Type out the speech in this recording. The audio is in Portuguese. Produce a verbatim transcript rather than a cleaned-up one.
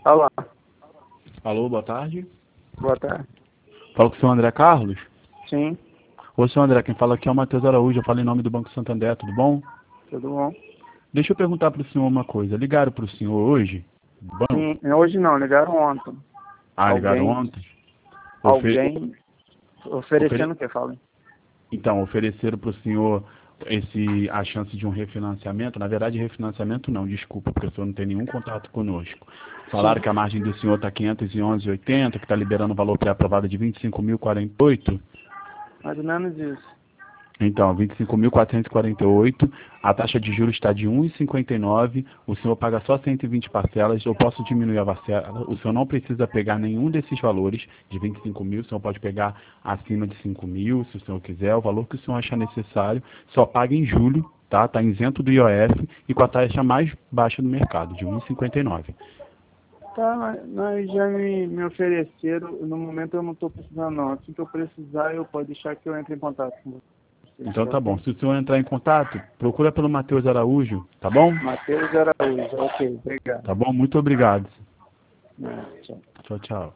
Olá, Alô, boa tarde. boa tarde. Falo com o senhor André Carlos. Sim, Ô, senhor André, quem fala aqui é o Matheus Araújo, eu falo em nome do Banco Santander, tudo bom? tudo bom? Deixa eu perguntar para o senhor uma coisa. Ligaram para o senhor hoje? do Banco? Sim, hoje não, ligaram ontem. Ah, ligaram Alguém, ontem? Ofe... alguém ofere- oferecendo o que, falem? Então, ofereceram para o senhor esse, a chance de um refinanciamento? Na verdade, refinanciamento não, desculpa, porque o senhor não tem nenhum contato conosco. Sim, Falaram que a margem do senhor está quinhentos e onze vírgula oitenta, que está liberando o valor pré-aprovado de vinte e cinco mil e quarenta e oito. mais ou menos isso. Então, vinte e cinco mil quatrocentos e quarenta e oito, a taxa de juros está de um vírgula cinquenta e nove, o senhor paga só cento e vinte parcelas, eu posso diminuir a parcela, o senhor não precisa pegar nenhum desses valores de vinte e cinco mil, o senhor pode pegar acima de cinco mil, se o senhor quiser, o valor que o senhor achar necessário, só paga em julho, tá? Está isento do I O F e com a taxa mais baixa do mercado, de um vírgula cinquenta e nove. Tá, mas mas já me, me ofereceram, no momento eu não estou precisando não. Assim que eu precisar, eu pode deixar que eu entre em contato com você, Então tá tá bom, ok? se o senhor entrar em contato, procura pelo Matheus Araújo, tá bom? Matheus Araújo, ok, obrigado. Tá bom? Muito obrigado. É, tchau. Tchau, tchau.